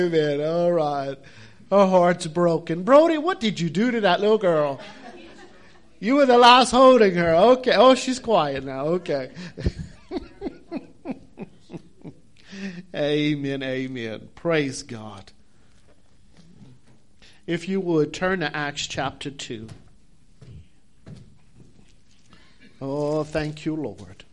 Amen. All right. Her heart's broken. Brody, what did you do to that little girl? You were the last holding her. Okay. Oh, she's quiet now. Okay. Amen. Amen. Praise God. If you would, turn to Acts chapter 2. Oh, thank you, Lord.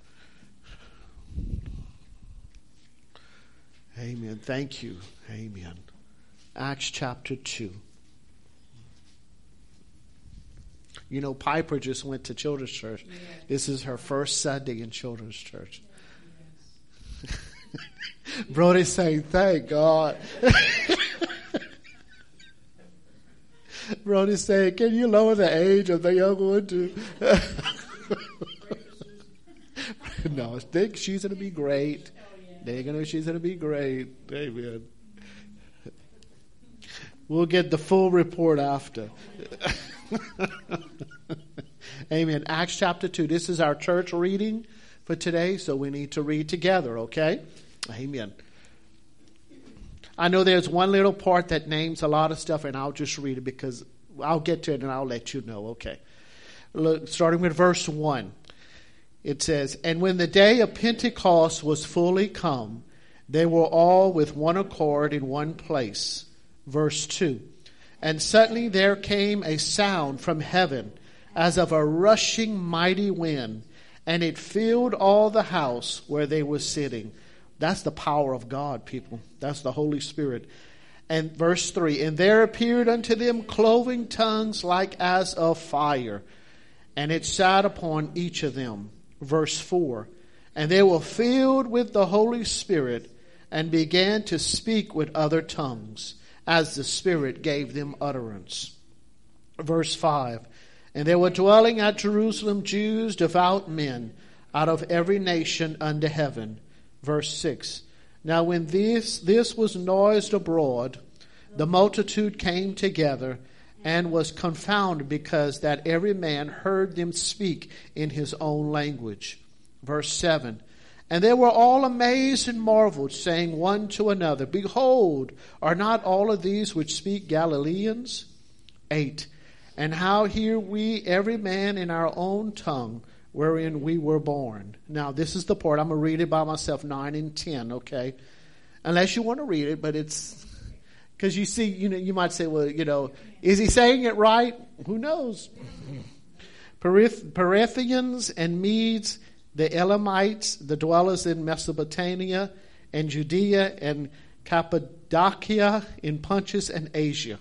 Amen. Thank you. Amen. Acts chapter 2. You know, Piper just went to children's church. Yes. This is her first Sunday in children's church. Yes. Brody's saying, thank God. Brody's saying, can you lower the age of the young one too? No, she's going to be great. She's going to be great. Amen. We'll get the full report after. Amen. Acts chapter 2. This is our church reading for today, so we need to read together, okay? Amen. I know there's one little part that names a lot of stuff, and I'll just read it because I'll get to it and I'll let you know, okay? Look, starting with verse 1. It says, and when the day of Pentecost was fully come, they were all with one accord in one place. Verse 2. And suddenly there came a sound from heaven as of a rushing mighty wind, and it filled all the house where they were sitting. That's the power of God, people. That's the Holy Spirit. And verse 3. And there appeared unto them cloven tongues like as of fire, and it sat upon each of them. Verse 4, and they were filled with the Holy Spirit and began to speak with other tongues as the Spirit gave them utterance. Verse 5, and there were dwelling at Jerusalem Jews, devout men, out of every nation under heaven. Verse 6, now when this was noised abroad, the multitude came together and was confounded because that every man heard them speak in his own language. Verse 7. And they were all amazed and marveled, saying one to another, behold, are not all of these which speak Galileans? 8. And how hear we every man in our own tongue wherein we were born? Now this is the part, I'm going to read it by myself, 9 and 10, okay? Unless you want to read it, but it's... Because you see, you might say, well, is he saying it right? Who knows? Perithians and Medes, the Elamites, the dwellers in Mesopotamia and Judea and Cappadocia, in Pontus and Asia.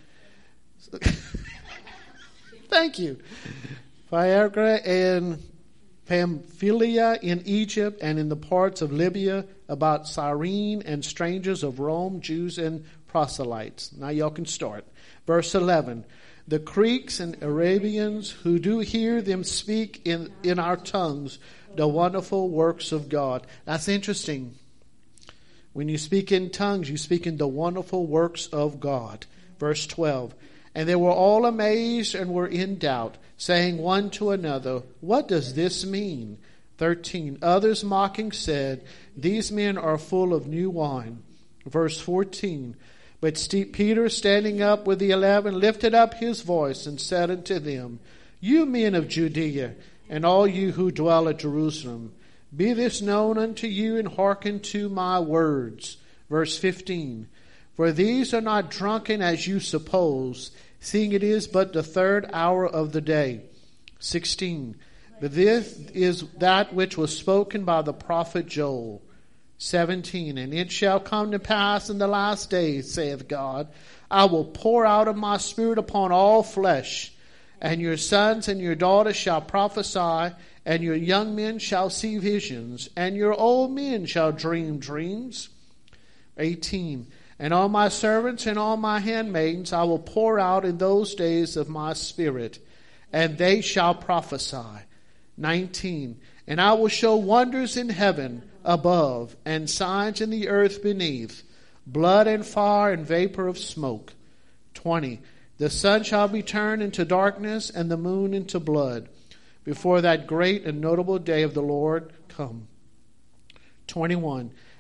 Thank you. Phrygia and Pamphylia in Egypt and in the parts of Libya about Cyrene and strangers of Rome, Jews and proselytes. Now y'all can start. Verse 11. The Greeks and Arabians who do hear them speak in our tongues the wonderful works of God. That's interesting. When you speak in tongues, you speak in the wonderful works of God. Verse 12. And they were all amazed and were in doubt, saying one to another, what does this mean? 13. Others mocking said, these men are full of new wine. Verse 14. But Peter, standing up with the 11, lifted up his voice and said unto them, you men of Judea, and all you who dwell at Jerusalem, be this known unto you, and hearken to my words. Verse 15. For these are not drunken as you suppose, seeing it is but the third hour of the day. 16. But this is that which was spoken by the prophet Joel. 17. And it shall come to pass in the last days, saith God, I will pour out of my spirit upon all flesh, and your sons and your daughters shall prophesy, and your young men shall see visions, and your old men shall dream dreams. 18. And on my servants and on my handmaidens I will pour out in those days of my spirit, and they shall prophesy. 19. And I will show wonders in heaven above, and signs in the earth beneath, blood and fire and vapor of smoke. 20. The sun shall be turned into darkness, and the moon into blood, before that great and notable day of the Lord come. 21.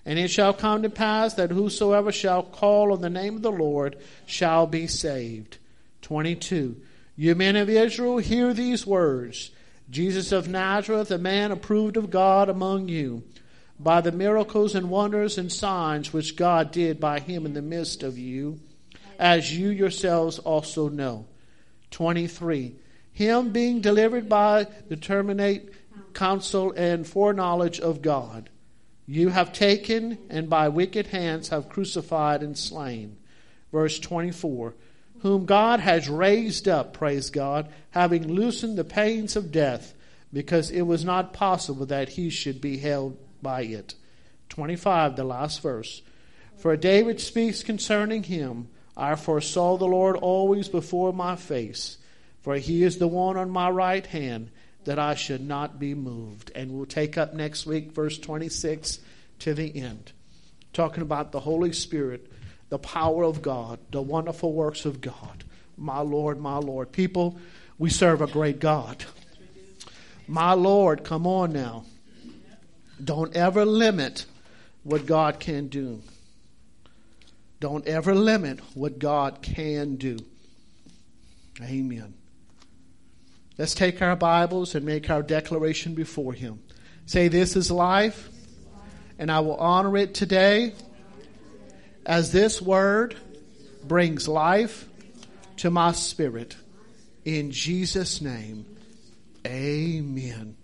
And it shall come to pass that whosoever shall call on the name of the Lord shall be saved. 22. You men of Israel, hear these words. Jesus of Nazareth, a man approved of God among you, by the miracles and wonders and signs which God did by him in the midst of you, as you yourselves also know. 23. Him being delivered by determinate counsel and foreknowledge of God, you have taken and by wicked hands have crucified and slain. Verse 24. Whom God has raised up, praise God, having loosened the pains of death, because it was not possible that he should be held by it. 25, the last verse. For David speaks concerning him, I foresaw the Lord always before my face, for he is the one on my right hand, that I should not be moved. And we'll take up next week verse 26 to the end, talking about the Holy Spirit, the power of God, the wonderful works of God. My Lord, my Lord. People, we serve a great God. My Lord, come on now. Don't ever limit what God can do. Don't ever limit what God can do. Amen. Let's take our Bibles and make our declaration before him. Say, this is life, and I will honor it today, as this word brings life to my spirit. In Jesus' name, amen.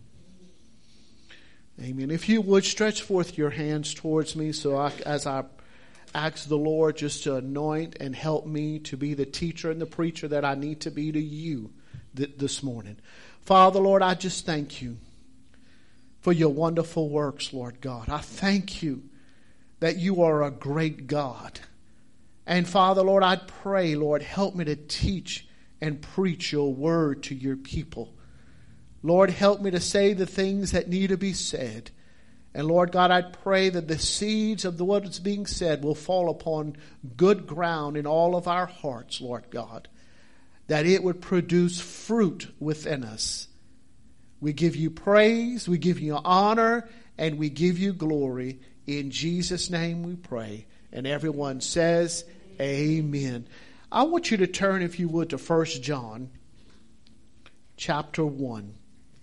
Amen. If you would stretch forth your hands towards me, as I ask the Lord just to anoint and help me to be the teacher and the preacher that I need to be to you this morning. Father, Lord, I just thank you for your wonderful works, Lord God. I thank you that you are a great God. And Father, Lord, I pray, Lord, help me to teach and preach your word to your people. Lord, help me to say the things that need to be said. And Lord God, I pray that the seeds of what is being said will fall upon good ground in all of our hearts, Lord God, that it would produce fruit within us. We give you praise, we give you honor, and we give you glory. In Jesus' name we pray. And everyone says, amen. I want you to turn, if you would, to 1 John chapter 1.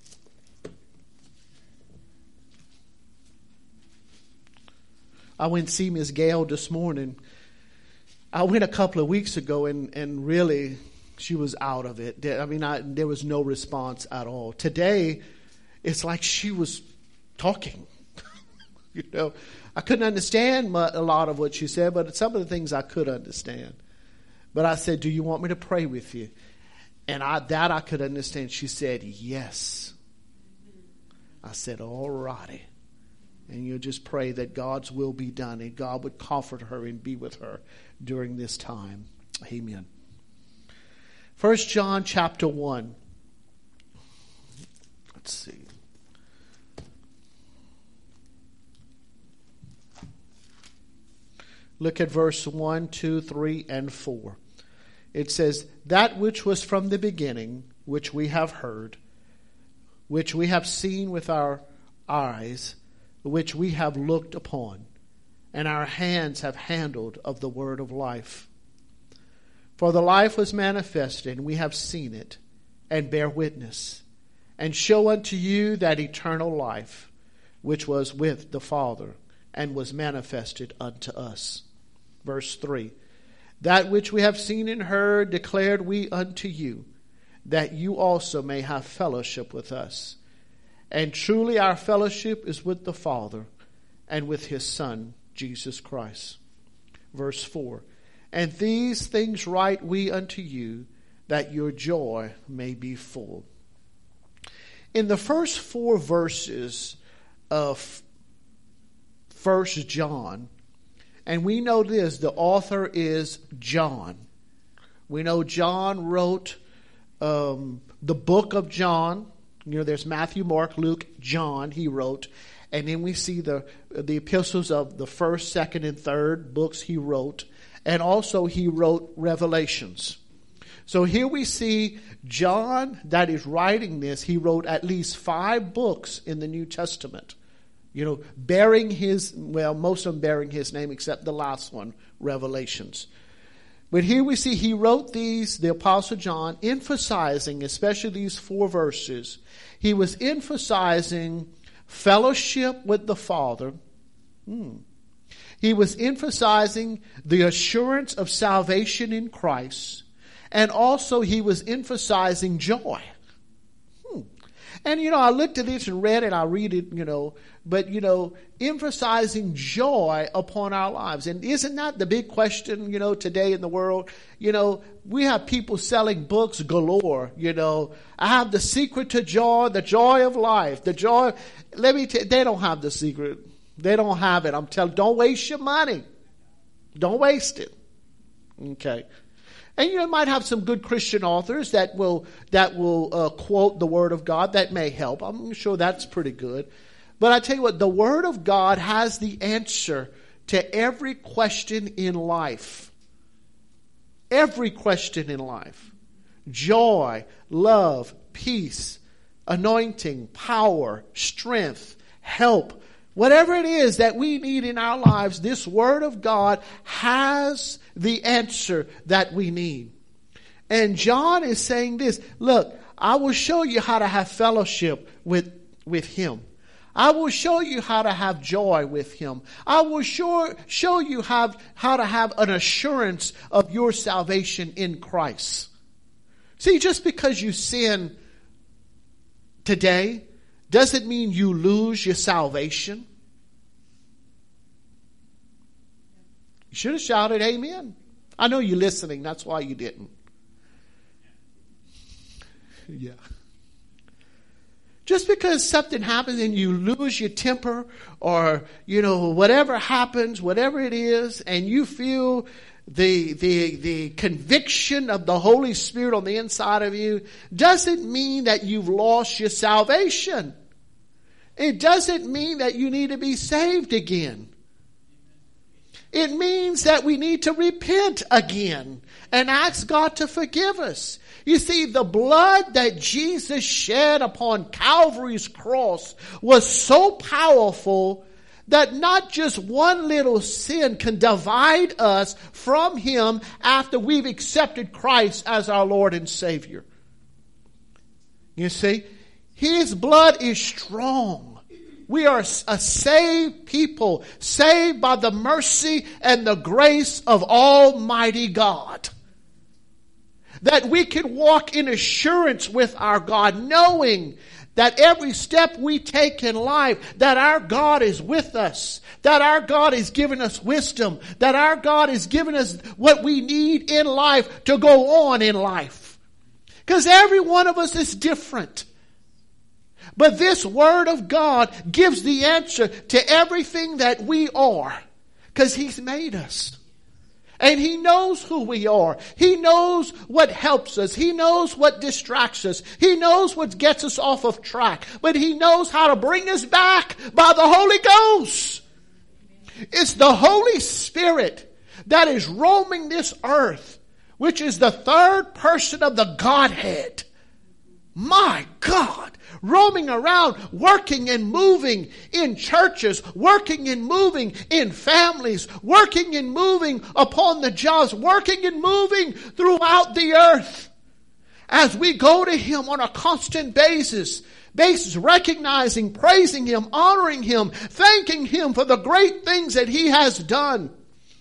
I went to see Miss Gail this morning. I went a couple of weeks ago, and really, she was out of it. I mean, there was no response at all. Today, it's like she was talking. You know, I couldn't understand a lot of what she said, but some of the things I could understand. But I said, do you want me to pray with you? And I could understand. She said, yes. I said, all righty. And you just pray that God's will be done and God would comfort her and be with her during this time. Amen. 1 John chapter 1. Let's see. Look at verse 1, 2, 3, and 4. It says, that which was from the beginning, which we have heard, which we have seen with our eyes, which we have looked upon, and our hands have handled of the word of life. For the life was manifested, and we have seen it, and bear witness, and show unto you that eternal life, which was with the Father, and was manifested unto us. Verse 3, that which we have seen and heard declared we unto you, that you also may have fellowship with us. And truly our fellowship is with the Father and with his Son, Jesus Christ. Verse 4, and these things write we unto you, that your joy may be full. In the first 4 verses of 1 John, and we know this, the author is John. We know John wrote the book of John. You know, there's Matthew, Mark, Luke, John, he wrote. And then we see the epistles of the first, second, and third books he wrote. And also he wrote Revelations. So here we see John that is writing this. He wrote at least 5 books in the New Testament. Bearing his, most of them bearing his name except the last one, Revelations. But here we see he wrote these, the Apostle John, emphasizing, especially these 4 verses, he was emphasizing fellowship with the Father. He was emphasizing the assurance of salvation in Christ. And also he was emphasizing joy. And, I looked at this and read it, I read it, but, emphasizing joy upon our lives. And isn't that the big question, today in the world? We have people selling books galore, I have the secret to joy, the joy of life, the joy. Let me tell you, they don't have the secret. They don't have it. I'm telling you, don't waste your money. Don't waste it. Okay. And you might have some good Christian authors that will quote the Word of God. That may help. I'm sure that's pretty good. But I tell you what, the Word of God has the answer to every question in life. Every question in life. Joy, love, peace, anointing, power, strength, help. Whatever it is that we need in our lives, this Word of God has the answer that we need. And John is saying this, look, I will show you how to have fellowship with Him. I will show you how to have joy with Him. I will show you how to have an assurance of your salvation in Christ. See, just because you sin today doesn't mean you lose your salvation. You should have shouted amen. I know you're listening. That's why you didn't. Yeah. Just because something happens and you lose your temper or, whatever happens, whatever it is, and you feel the conviction of the Holy Spirit on the inside of you, doesn't mean that you've lost your salvation. It doesn't mean that you need to be saved again. It means that we need to repent again and ask God to forgive us. You see, the blood that Jesus shed upon Calvary's cross was so powerful that not just one little sin can divide us from Him after we've accepted Christ as our Lord and Savior. You see, His blood is strong. We are a saved people, saved by the mercy and the grace of Almighty God. That we can walk in assurance with our God, knowing that every step we take in life, that our God is with us, that our God is giving us wisdom, that our God is giving us what we need in life to go on in life. Because every one of us is different. But this Word of God gives the answer to everything that we are. Because He's made us. And He knows who we are. He knows what helps us. He knows what distracts us. He knows what gets us off of track. But He knows how to bring us back by the Holy Ghost. It's the Holy Spirit that is roaming this earth, which is the third person of the Godhead. My God. Roaming around, working and moving in churches, working and moving in families, working and moving upon the jobs, working and moving throughout the earth. As we go to Him on a constant basis, recognizing, praising Him, honoring Him, thanking Him for the great things that He has done.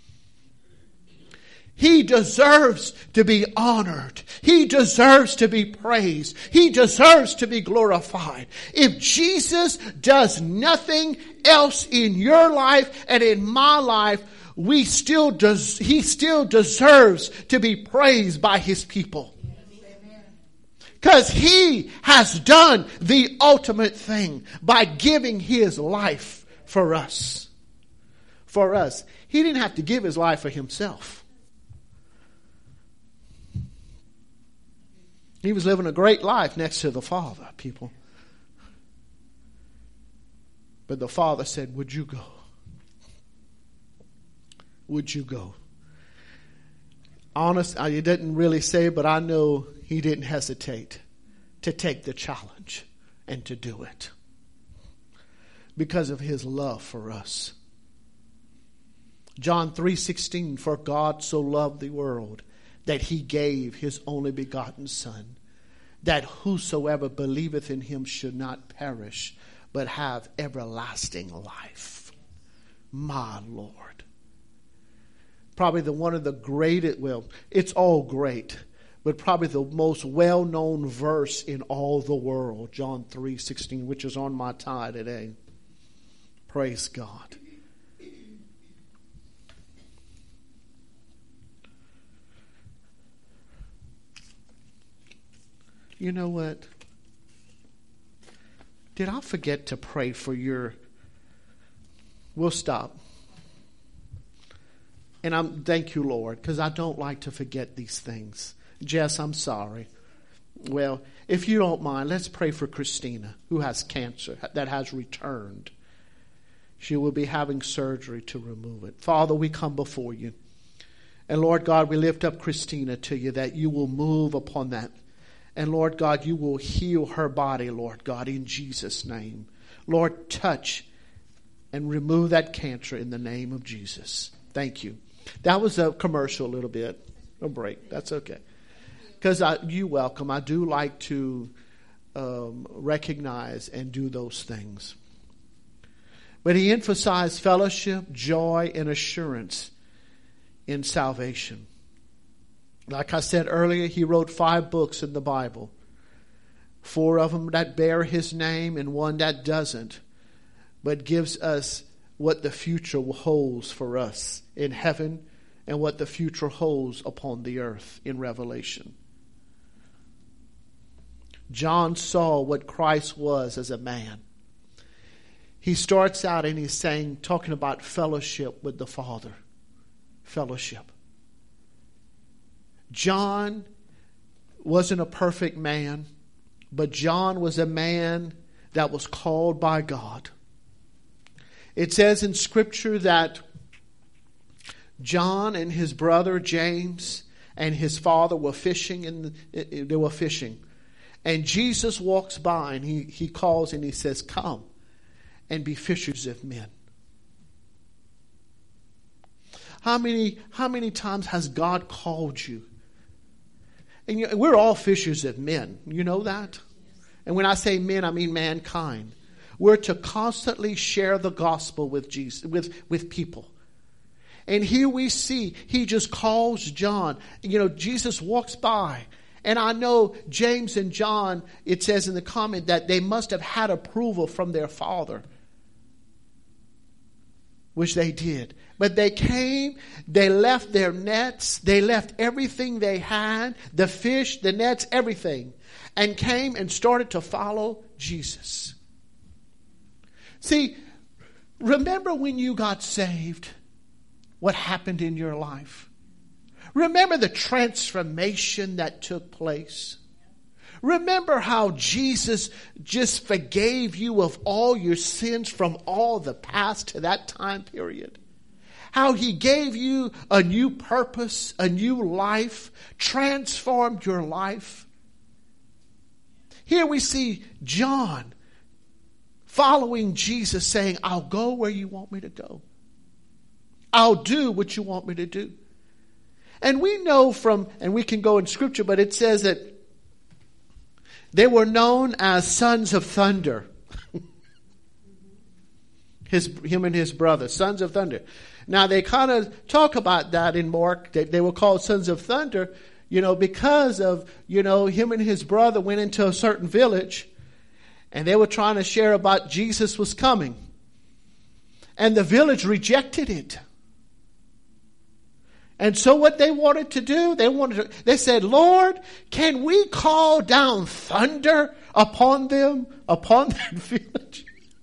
He deserves to be honored. He deserves to be praised. He deserves to be glorified. If Jesus does nothing else in your life and in my life, He still deserves to be praised by His people. Because He has done the ultimate thing by giving His life for us. For us. He didn't have to give His life for Himself. He was living a great life next to the Father, people. But the Father said, would you go? Would you go? Honest, he didn't really say, but I know He didn't hesitate to take the challenge and to do it. because of his love for us. John 3:16, for God so loved the world that he gave his only begotten Son, that whosoever believeth in him should not perish, but have everlasting life. My Lord. Probably one of the greatest, well, it's all great, but probably the most well-known verse in all the world, John 3:16, which is on my tie today. Praise God. You know what? Did I forget to pray for your... We'll stop. And thank you, Lord, because I don't like to forget these things. Jess, I'm sorry. Well, if you don't mind, let's pray for Christina, who has cancer that has returned. She will be having surgery to remove it. Father, we come before you. And Lord God, we lift up Christina to you, that you will move upon that. And Lord God, you will heal her body, Lord God, in Jesus' name. Lord, touch and remove that cancer in the name of Jesus. Thank you. That was a commercial a little bit. A break. That's okay. Because you're welcome. I do like to recognize and do those things. But he emphasized fellowship, joy, and assurance in salvation. Like I said earlier, he wrote 5 books in the Bible. 4 of them that bear his name and 1 that doesn't. But gives us what the future holds for us in heaven and what the future holds upon the earth in Revelation. John saw what Christ was as a man. He starts out and he's saying, talking about fellowship with the Father. Fellowship. John wasn't a perfect man, but John was a man that was called by God. It says in Scripture that John and his brother James and his father were fishing. They were fishing. And Jesus walks by and he calls and he says, come and be fishers of men. How many times has God called you? And we're all fishers of men. You know that? And when I say men, I mean mankind. We're to constantly share the gospel with Jesus, with people. And here we see, he just calls John. You know, Jesus walks by. And I know James and John, it says in the comment that they must have had approval from their father. Which they did. But they came, they left their nets, they left everything they had, the fish, the nets, everything, and came and started to follow Jesus. See, remember when you got saved, what happened in your life? Remember the transformation that took place? Remember how Jesus just forgave you of all your sins from all the past to that time period? How he gave you a new purpose, a new life, transformed your life. Here we see John following Jesus saying, I'll go where you want me to go. I'll do what you want me to do. And we know from, and we can go in Scripture, but it says that they were known as sons of thunder. Him and his brother, sons of thunder. Now they kind of talk about that in Mark. They were called sons of thunder, because of, him and his brother went into a certain village and they were trying to share about Jesus was coming. And the village rejected it. And so what they wanted to do, they said, Lord, can we call down thunder upon them, upon that village?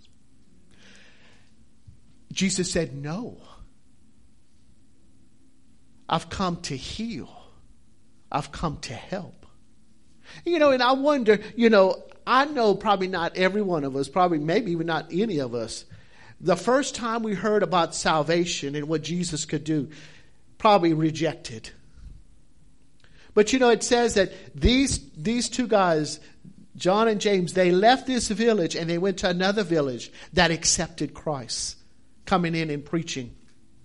Jesus said, no. I've come to heal. I've come to help. And I wonder, I know probably not every one of us, probably maybe even not any of us, the first time we heard about salvation and what Jesus could do, probably rejected. But it says that these 2 guys, John and James, they left this village and they went to another village that accepted Christ, coming in and preaching.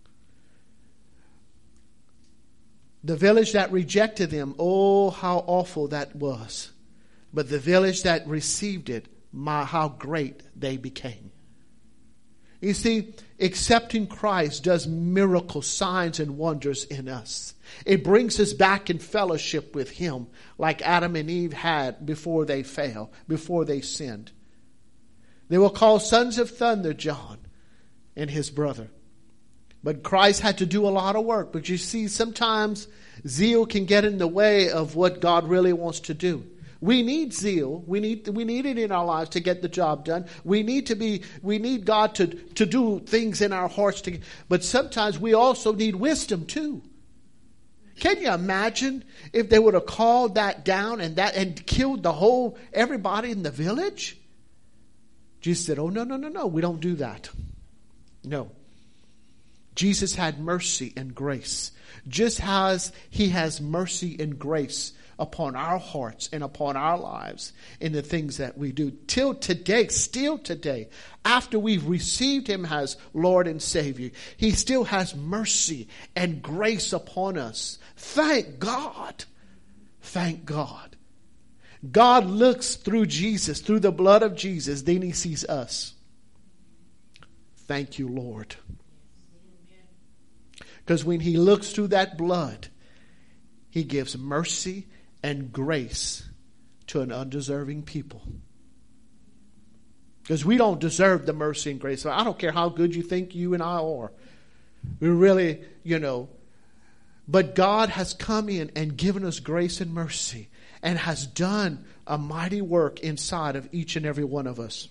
The village that rejected them, oh, how awful that was. But the village that received it, how great they became. You see, accepting Christ does miracle signs and wonders in us. It brings us back in fellowship with Him like Adam and Eve had before they fell, before they sinned. They were called sons of thunder, John and his brother. But Christ had to do a lot of work. But you see, sometimes zeal can get in the way of what God really wants to do. We need zeal. We need it in our lives to get the job done. We need God to do things in our hearts. But sometimes we also need wisdom too. Can you imagine if they would have called that down and killed everybody in the village? Jesus said, oh, no, we don't do that. No. Jesus had mercy and grace. Just as He has mercy and grace upon our hearts and upon our lives in the things that we do. Till today, still today, after we've received Him as Lord and Savior, He still has mercy and grace upon us. Thank God. Thank God. God looks through Jesus, through the blood of Jesus, then He sees us. Thank you, Lord. Because when He looks through that blood, He gives mercy and grace to an undeserving people. Because we don't deserve the mercy and grace. So I don't care how good you think you and I are. We really, but God has come in and given us grace and mercy and has done a mighty work inside of each and every one of us.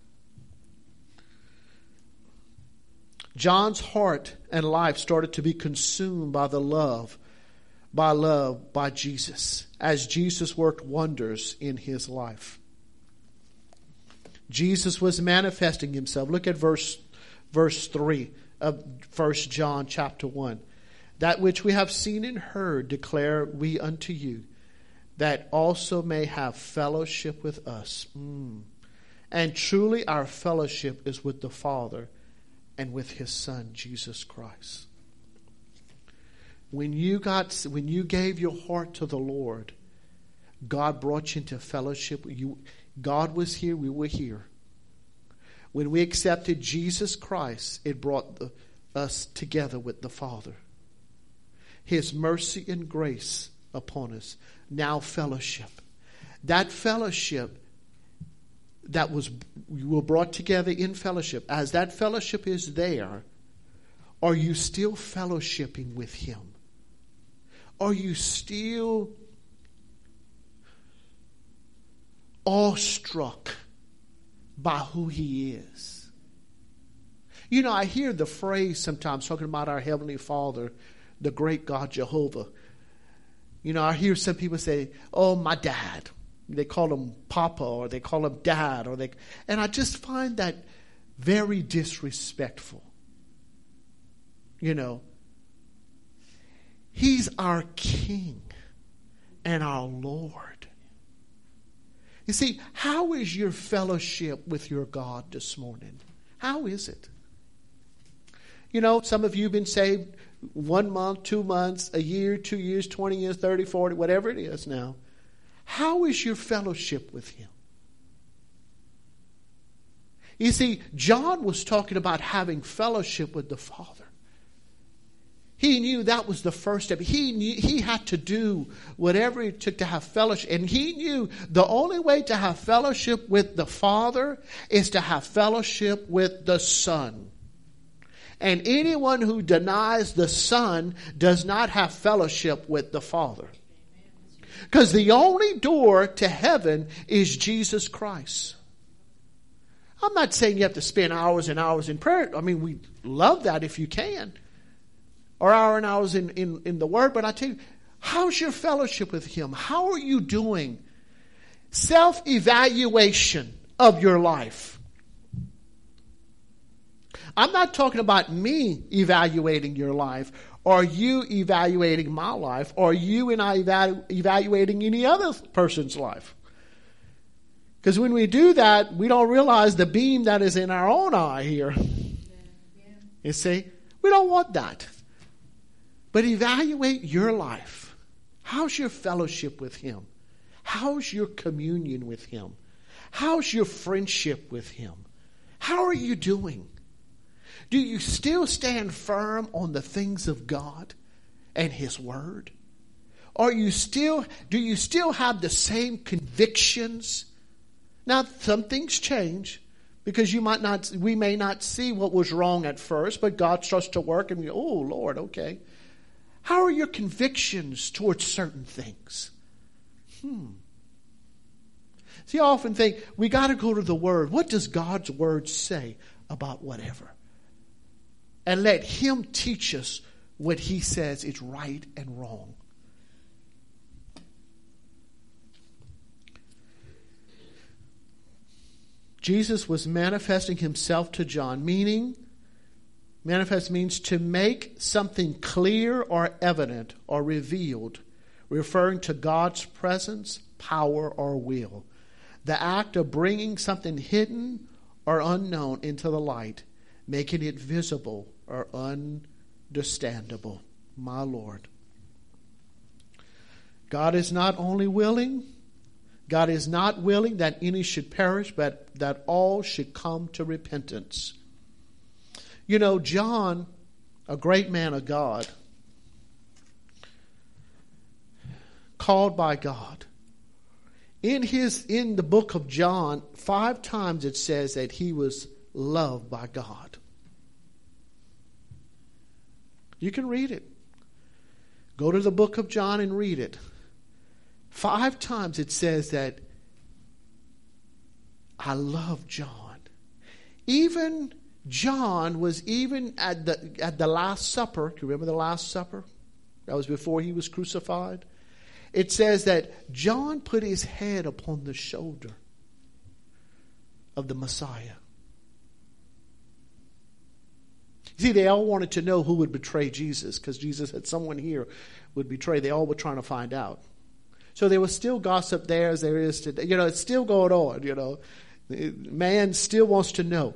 John's heart and life started to be consumed by Jesus, as Jesus worked wonders in his life. Jesus was manifesting Himself. Look at verse 3 of 1 John chapter 1. That which we have seen and heard declare we unto you, that also may have fellowship with us. And truly our fellowship is with the Father and with His Son, Jesus Christ. When you gave your heart to the Lord, God brought you into fellowship. God was here, we were here. When we accepted Jesus Christ, it brought us together with the Father. His mercy and grace upon us. Now fellowship. That fellowship we were brought together in fellowship. As that fellowship is there, are you still fellowshipping with Him? Are you still awestruck by who He is? I hear the phrase sometimes talking about our Heavenly Father, the great God Jehovah. I hear some people say, oh, my dad. They call Him Papa, or they call Him Dad, and I just find that very disrespectful. He's our King and our Lord. You see, how is your fellowship with your God this morning? How is it? Some of you have been saved 1 month, 2 months, a year, 2 years, 20 years, 30, 40, whatever it is now. How is your fellowship with Him? You see, John was talking about having fellowship with the Father. He knew that was the first step. He knew he had to do whatever it took to have fellowship. And he knew the only way to have fellowship with the Father is to have fellowship with the Son. And anyone who denies the Son does not have fellowship with the Father. Because the only door to heaven is Jesus Christ. I'm not saying you have to spend hours and hours in prayer. I mean, we love that if you can. Or hours and hours in the Word. But I tell you, how's your fellowship with Him? How are you doing? Self-evaluation of your life. I'm not talking about me evaluating your life. Are you evaluating my life? Or are you and I evaluating any other person's life? Because when we do that, we don't realize the beam that is in our own eye here. You see? We don't want that. But evaluate your life. How's your fellowship with Him? How's your communion with Him? How's your friendship with Him? How are you doing? Do you still stand firm on the things of God and His Word? Do you still have the same convictions? Now, some things change because we may not see what was wrong at first, but God starts to work and we go, oh, Lord, okay. How are your convictions towards certain things? See, I often think we got to go to the Word. What does God's Word say about whatever? And let Him teach us what He says is right and wrong. Jesus was manifesting Himself to John, manifest means to make something clear or evident or revealed, referring to God's presence, power, or will. The act of bringing something hidden or unknown into the light, making it visible or understandable. My Lord. God is not willing that any should perish, but that all should come to repentance. You know, John, a great man of God, called by God. In the book of John, 5 times it says that he was loved by God. You can read it. Go to the book of John and read it. 5 times it says that I love John. Even John was at the Last Supper. Do you remember the Last Supper? That was before he was crucified. It says that John put his head upon the shoulder of the Messiah. See, they all wanted to know who would betray Jesus, because Jesus had someone here would betray. They all were trying to find out. So there was still gossip there as there is today. You know, it's still going on, you know. Man still wants to know.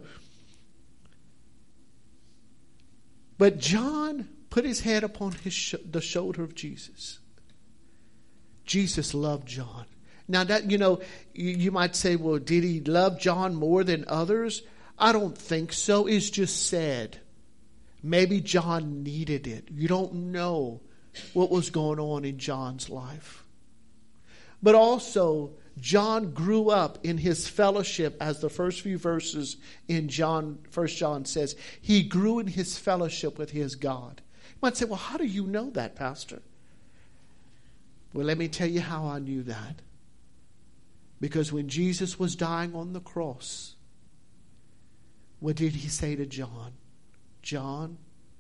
But John put his head upon the shoulder of Jesus. Jesus loved John. Now that, you know, you might say, well, did he love John more than others? I don't think so. It's just said. Maybe John needed it. You don't know what was going on in John's life. But also, John grew up in his fellowship, as the first few verses in 1 John says. He grew in his fellowship with his God. You might say, well, how do you know that, Pastor? Well, let me tell you how I knew that. Because when Jesus was dying on the cross, what did he say to John? John,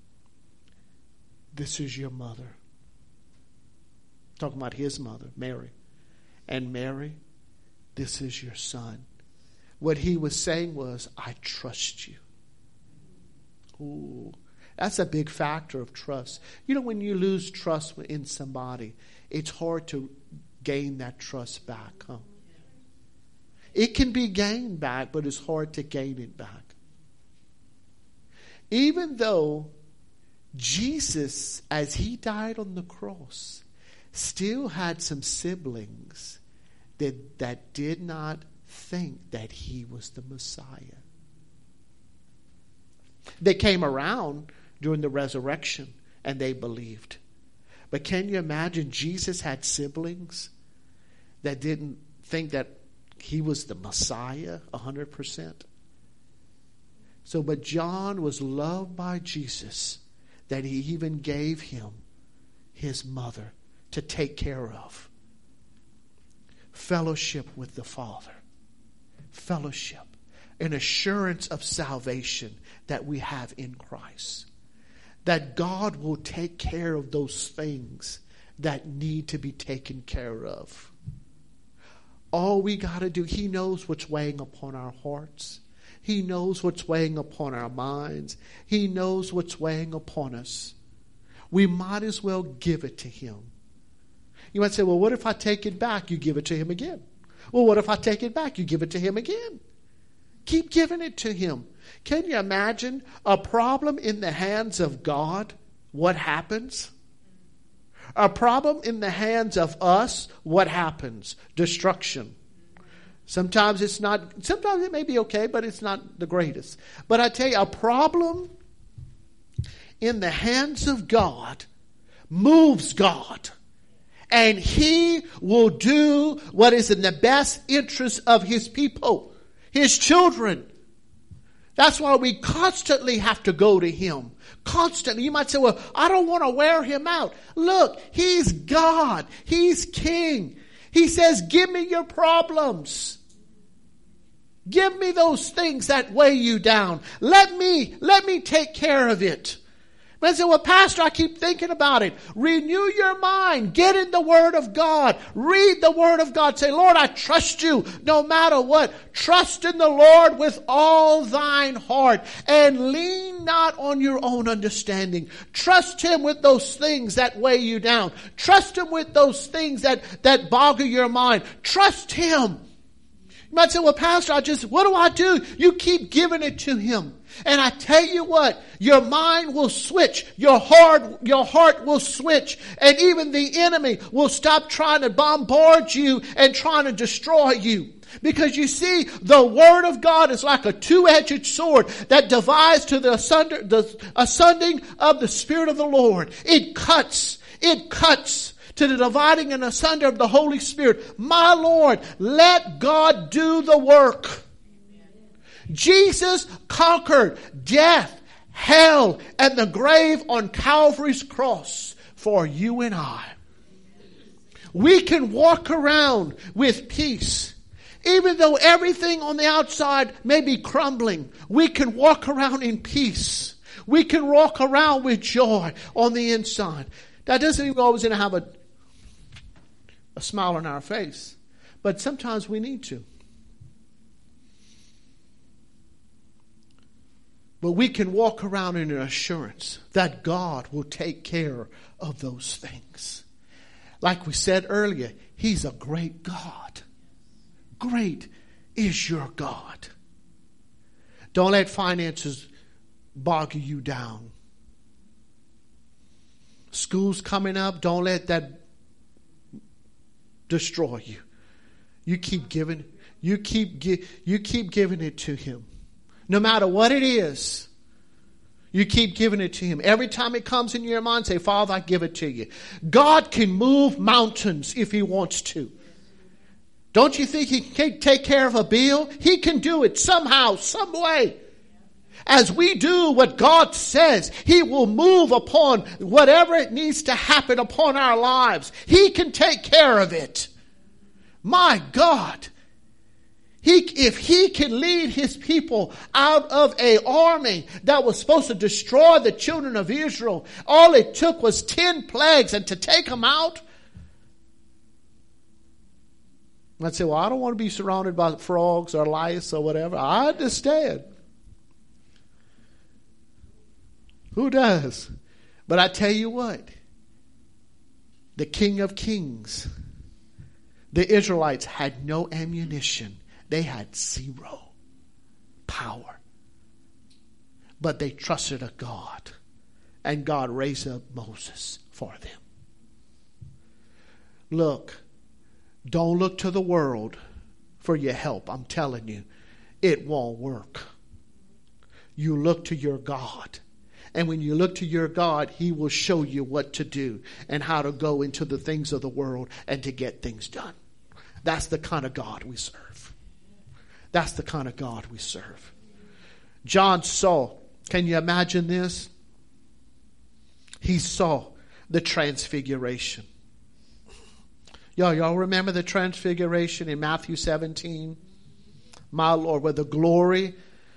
this is your mother. Talking about his mother, Mary. And Mary, this is your son. What he was saying was, I trust you. Ooh, that's a big factor of trust. You know, when you lose trust in somebody, it's hard to gain that trust back. Huh? It can be gained back, but it's hard to gain it back. Even though Jesus, as he died on the cross, still had some siblings that did not think that he was the Messiah. They came around during the resurrection and they believed. But can you imagine Jesus had siblings that didn't think that he was the Messiah 100%? So, but John was loved by Jesus that he even gave him his mother to take care of. Fellowship with the Father. Fellowship. An assurance of salvation that we have in Christ. That God will take care of those things that need to be taken care of. All we got to do, he knows what's weighing upon our hearts. He knows what's weighing upon our minds. He knows what's weighing upon us. We might as well give it to him. You might say, well, what if I take it back? You give it to him again. Well, what if I take it back? You give it to him again. Keep giving it to him. Can you imagine a problem in the hands of God? What happens? A problem in the hands of us, what happens? Destruction. Sometimes it may be okay, but it's not the greatest. But I tell you, a problem in the hands of God moves God. And he will do what is in the best interest of his people, his children. That's why we constantly have to go to him. Constantly. You might say, well, I don't want to wear him out. Look, he's God. He's king. He says, give me your problems. Give me those things that weigh you down. Let me take care of it. Man said, well, Pastor, I keep thinking about it. Renew your mind. Get in the Word of God. Read the Word of God. Say, Lord, I trust you no matter what. Trust in the Lord with all thine heart and lean not on your own understanding. Trust him with those things that weigh you down. Trust him with those things that boggle your mind. Trust him. You might say, well, Pastor, what do I do? You keep giving it to him. And I tell you what, your mind will switch. Your heart will switch. And even the enemy will stop trying to bombard you and trying to destroy you. Because you see, the Word of God is like a two-edged sword that divides to the ascending of the Spirit of the Lord. It cuts to the dividing and asunder of the Holy Spirit. My Lord, let God do the work. Jesus conquered death, hell, and the grave on Calvary's cross for you and I. We can walk around with peace. Even though everything on the outside may be crumbling, we can walk around in peace. We can walk around with joy on the inside. That doesn't mean we're always going to have a smile on our face. But sometimes we need to. But we can walk around in an assurance that God will take care of those things. Like we said earlier, he's a great God. Great is your God. Don't let finances bog you down. School's coming up. Don't let that destroy you. You keep giving. You keep giving it to him. No matter what it is, you keep giving it to him. Every time it comes in your mind, say, Father, I give it to you. God can move mountains if he wants to. Don't you think he can take care of a bill? He can do it somehow, some way. As we do what God says, he will move upon whatever it needs to happen upon our lives. He can take care of it. My God. If he can lead his people out of an army that was supposed to destroy the children of Israel, all it took was 10 plagues, and to take them out. I'd say, well, I don't want to be surrounded by frogs or lice or whatever. I understand. Who does? But I tell you what, the King of Kings, the Israelites had no ammunition. They had zero power. But they trusted a God. And God raised up Moses for them. Look, don't look to the world for your help. I'm telling you, it won't work. You look to your God. And when you look to your God, he will show you what to do and how to go into the things of the world and to get things done. That's the kind of God we serve. That's the kind of God we serve. John saw, can you imagine this? He saw the transfiguration. Y'all remember the transfiguration in Matthew 17? My Lord, where the glory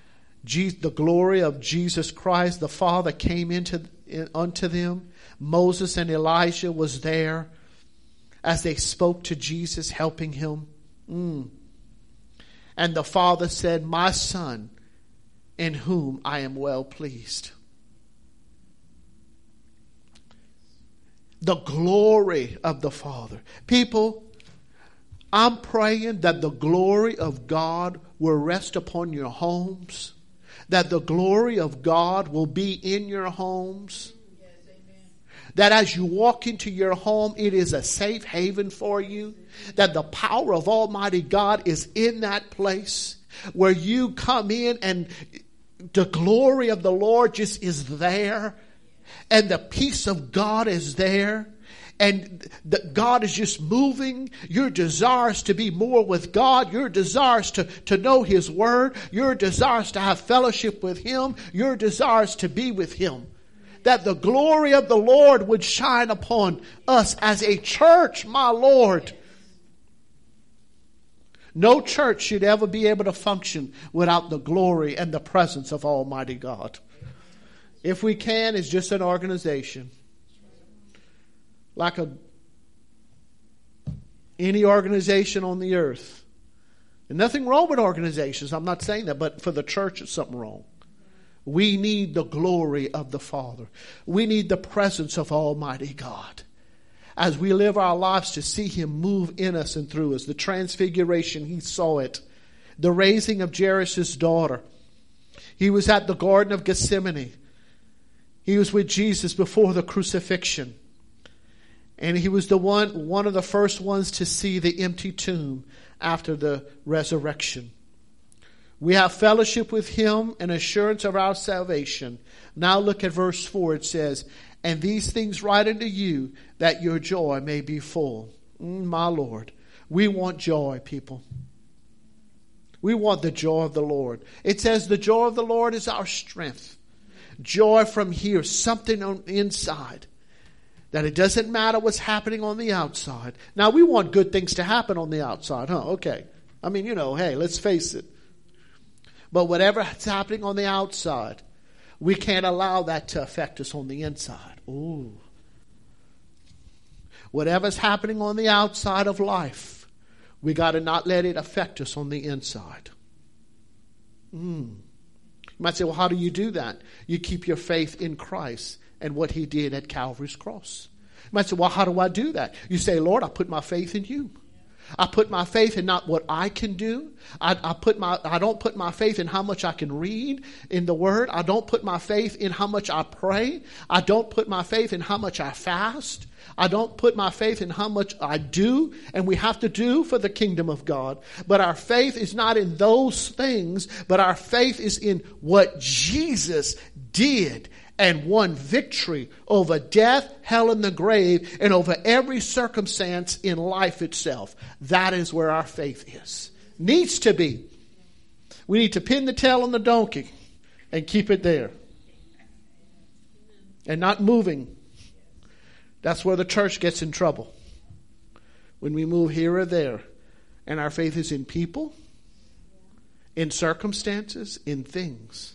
of Jesus Christ, the Father, came unto them. Moses and Elijah was there as they spoke to Jesus, helping him. And the Father said, my Son, in whom I am well pleased. The glory of the Father. People, I'm praying that the glory of God will rest upon your homes, that the glory of God will be in your homes, that as you walk into your home, it is a safe haven for you, that the power of Almighty God is in that place where you come in and the glory of the Lord just is there, and the peace of God is there. And God is just moving. Your desires to be more with God. Your desires to know His Word. Your desires to have fellowship with Him. Your desires to be with Him. That the glory of the Lord would shine upon us as a church, my Lord. No church should ever be able to function without the glory and the presence of Almighty God. If we can, it's just an organization. Like any organization on the earth. And nothing wrong with organizations. I'm not saying that. But for the church, it's something wrong. We need the glory of the Father. We need the presence of Almighty God. As we live our lives to see Him move in us and through us. The transfiguration, He saw it. The raising of Jairus' daughter. He was at the Garden of Gethsemane. He was with Jesus before the crucifixion. And he was one of the first ones to see the empty tomb after the resurrection. We have fellowship with Him and assurance of our salvation. Now look at verse 4. It says, and these things write unto you, that your joy may be full. My Lord, we want joy, people. We want the joy of the Lord. It says the joy of the Lord is our strength. Joy from here, something on the inside. That it doesn't matter what's happening on the outside. Now, we want good things to happen on the outside, huh? Okay. I mean, hey, let's face it. But whatever's happening on the outside, we can't allow that to affect us on the inside. Ooh. Whatever's happening on the outside of life, we got to not let it affect us on the inside. You might say, well, how do you do that? You keep your faith in Christ and what He did at Calvary's cross. You might say, well, how do I do that? You say, Lord, I put my faith in You. I put my faith in not what I can do. I don't put my faith in how much I can read in the Word. I don't put my faith in how much I pray. I don't put my faith in how much I fast. I don't put my faith in how much I do and we have to do for the kingdom of God. But our faith is not in those things, but our faith is in what Jesus did and won victory over death, hell, and the grave, and over every circumstance in life itself. That is where our faith is. Needs to be. We need to pin the tail on the donkey and keep it there. And not moving. That's where the church gets in trouble. When we move here or there. And our faith is in people, in circumstances, in things.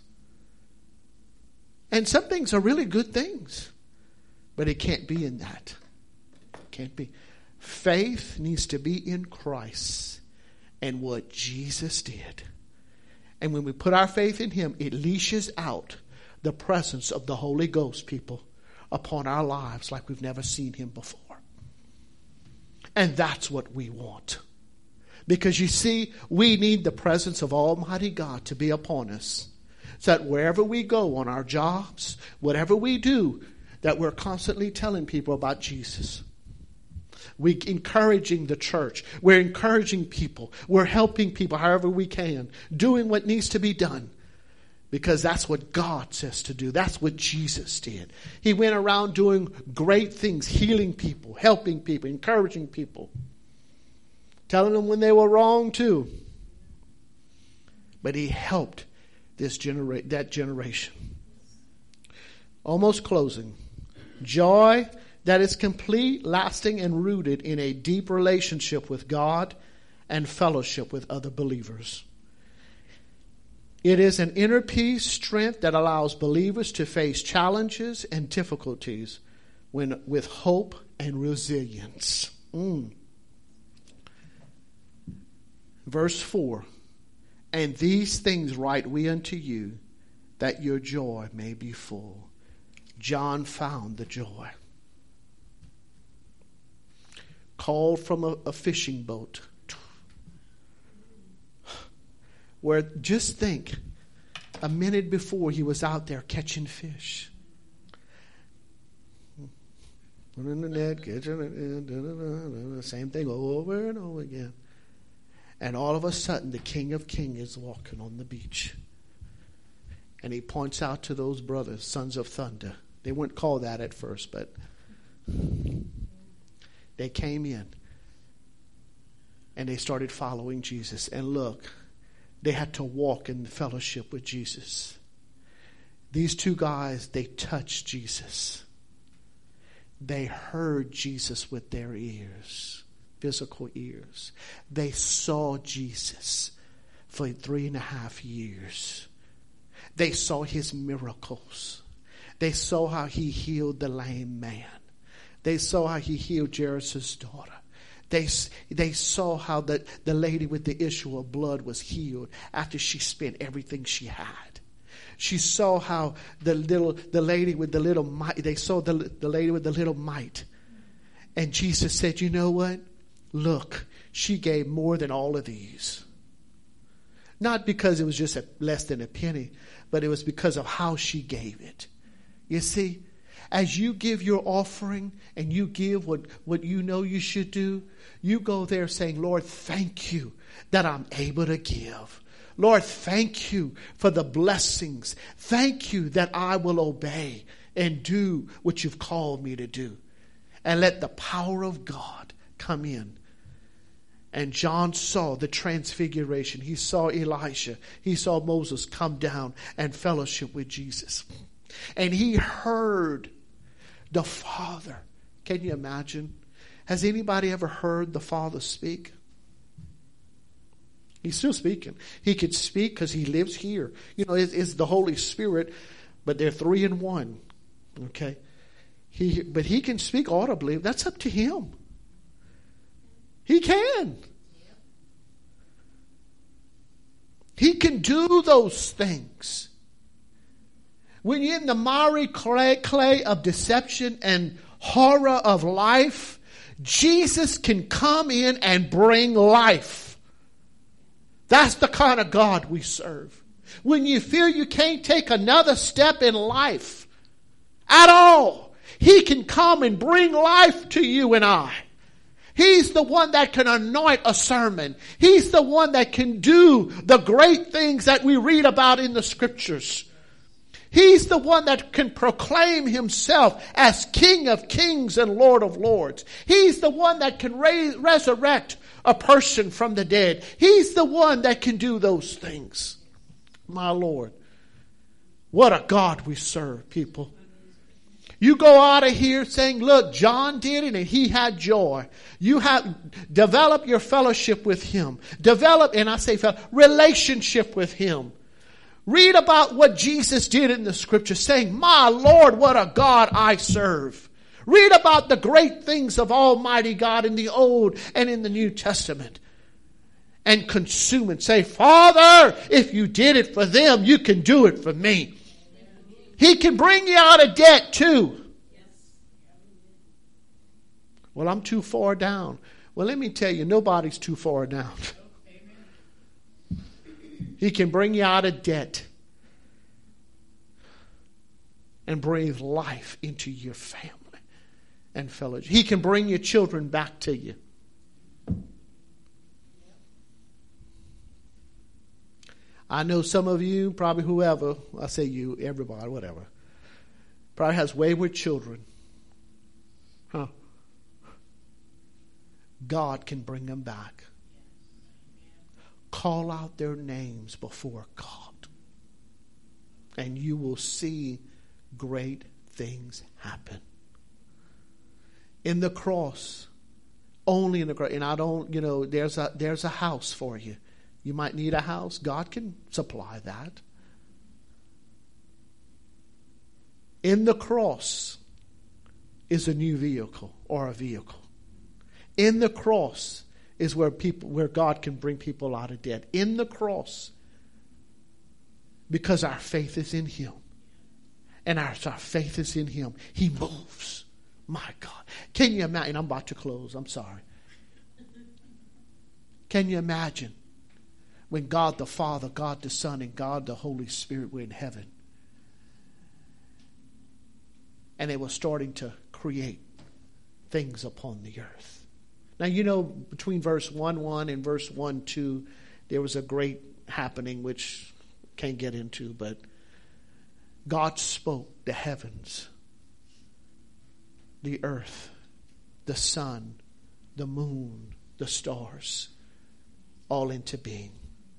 And some things are really good things. But it can't be in that. It can't be. Faith needs to be in Christ and what Jesus did. And when we put our faith in Him, it leashes out the presence of the Holy Ghost, people, upon our lives like we've never seen Him before. And that's what we want. Because you see, we need the presence of Almighty God to be upon us. So that wherever we go on our jobs, whatever we do, that we're constantly telling people about Jesus. We're encouraging the church. We're encouraging people. We're helping people however we can. Doing what needs to be done. Because that's what God says to do. That's what Jesus did. He went around doing great things, healing people, helping people, encouraging people. Telling them when they were wrong too. But He helped that generation. Almost closing. Joy that is complete, lasting, and rooted in a deep relationship with God and fellowship with other believers. It is an inner peace, strength that allows believers to face challenges and difficulties with hope and resilience. Verse 4. And these things write we unto you, that your joy may be full. John found the joy. Called from a fishing boat, Where just think, a minute before he was out there catching fish. Put in the net, same thing over and over again. And all of a sudden, the King of Kings is walking on the beach. And he points out to those brothers, sons of thunder. They weren't called that at first, but they came in. And they started following Jesus. And look, they had to walk in fellowship with Jesus. These two guys, they touched Jesus. They heard Jesus with their ears, physical ears. They saw Jesus for 3.5 years. They saw his miracles. They saw how he healed the lame man. They saw how he healed Jairus' daughter. They saw how the lady with the issue of blood was healed after she spent everything she had. She saw how the lady with the little mite, they saw the lady with the little mite. And Jesus said, you know what? Look, she gave more than all of these. Not because it was just less than a penny, but it was because of how she gave it. You see, as you give your offering and you give what you know you should do, you go there saying, Lord, thank you that I'm able to give. Lord, thank you for the blessings. Thank you that I will obey and do what you've called me to do. And let the power of God come in. And John saw the transfiguration. He saw Elijah. He saw Moses come down and fellowship with Jesus. And he heard the Father. Can you imagine? Has anybody ever heard the Father speak? He's still speaking. He could speak because he lives here. You know, it's the Holy Spirit, but they're 3 in 1. Okay? But he can speak audibly. That's up to him. He can. He can do those things. When you're in the miry clay of deception and horror of life, Jesus can come in and bring life. That's the kind of God we serve. When you feel you can't take another step in life at all, he can come and bring life to you and I. He's the one that can anoint a sermon. He's the one that can do the great things that we read about in the scriptures. He's the one that can proclaim himself as King of Kings and Lord of Lords. He's the one that can resurrect a person from the dead. He's the one that can do those things. My Lord. What a God we serve, people. You go out of here saying, look, John did it and he had joy. You have develop your fellowship with him. Develop, and I say relationship with him. Read about what Jesus did in the scripture, saying, my Lord, what a God I serve. Read about the great things of Almighty God in the Old and in the New Testament. And consume and say, Father, if you did it for them, you can do it for me. He can bring you out of debt too. Well, I'm too far down. Well, let me tell you, nobody's too far down. He can bring you out of debt and breathe life into your family and fellowship. He can bring your children back to you. I know some of you, probably whoever, I say you, everybody, whatever, probably has wayward children. Huh? God can bring them back. Call out their names before God, and you will see great things happen. In the cross, only in the cross, and I don't, there's a house for you. You might need a house. God can supply that. In the cross is a new vehicle or a vehicle. In the cross is where God can bring people out of debt. In the cross, because our faith is in him. And our faith is in him. He moves. My God. Can you imagine? I'm about to close. I'm sorry. Can you imagine? when God the Father, God the Son, and God the Holy Spirit were in heaven. And they were starting to create things upon the earth. Now, you know, between verse 1:1 and verse 1:2, there was a great happening, which I can't get into, but God spoke the heavens, the earth, the sun, the moon, the stars, all into being.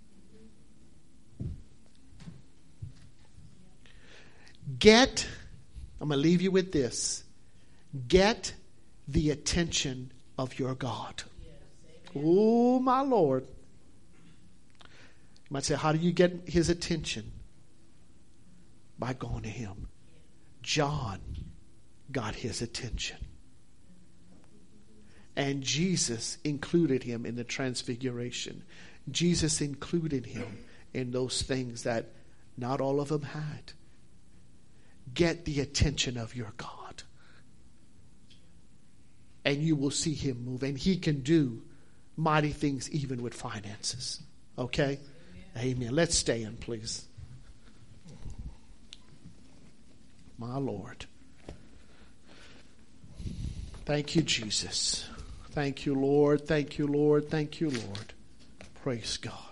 I'm going to leave you with this. Get the attention of your God. Oh, my Lord. You might say, how do you get his attention? By going to him. John got his attention. And Jesus included him in the transfiguration. Jesus included him in those things that not all of them had. Get the attention of your God. And you will see him move. And he can do mighty things even with finances. Okay? Amen. Let's stand, please. My Lord. Thank you, Jesus. Thank you, Lord. Thank you, Lord. Thank you, Lord. Praise God.